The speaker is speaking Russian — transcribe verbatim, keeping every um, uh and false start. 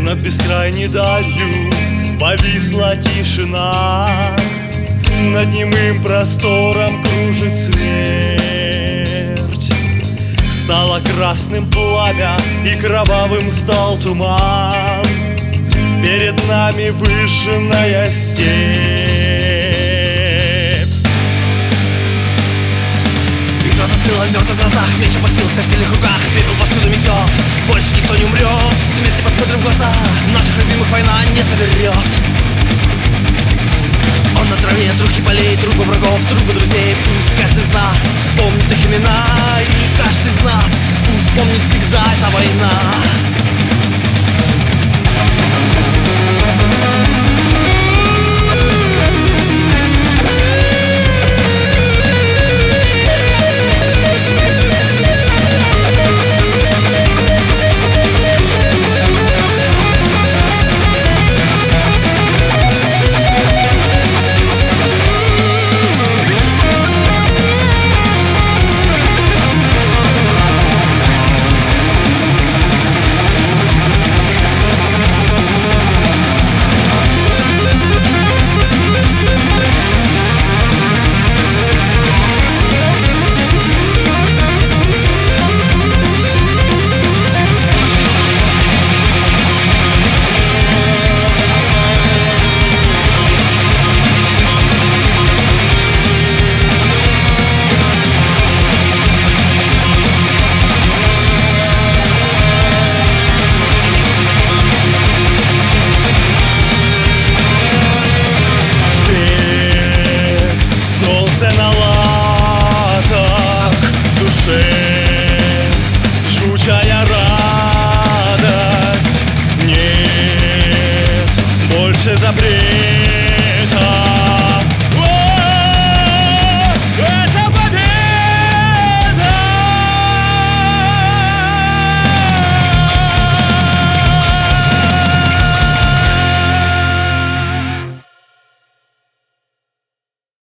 Над бескрайней далью повисла тишина, над немым простором кружит смерть. Стало красным пламя и кровавым стал туман, перед нами выжженная степь. Битва застыла в мертвых глазах, меч опустился в сильных руках, пепел повсюду метет, больше никто не умрет. Смерти посмотрим в глаза, наших любимых война не заберет. Он на траве, трухи полей, трупы врагов, трупы друзей. Пусть каждый из нас помнит их имена, и каждый из нас пусть помнит всегда эта война. На латах душе жгучая радость. Нет больше запрет.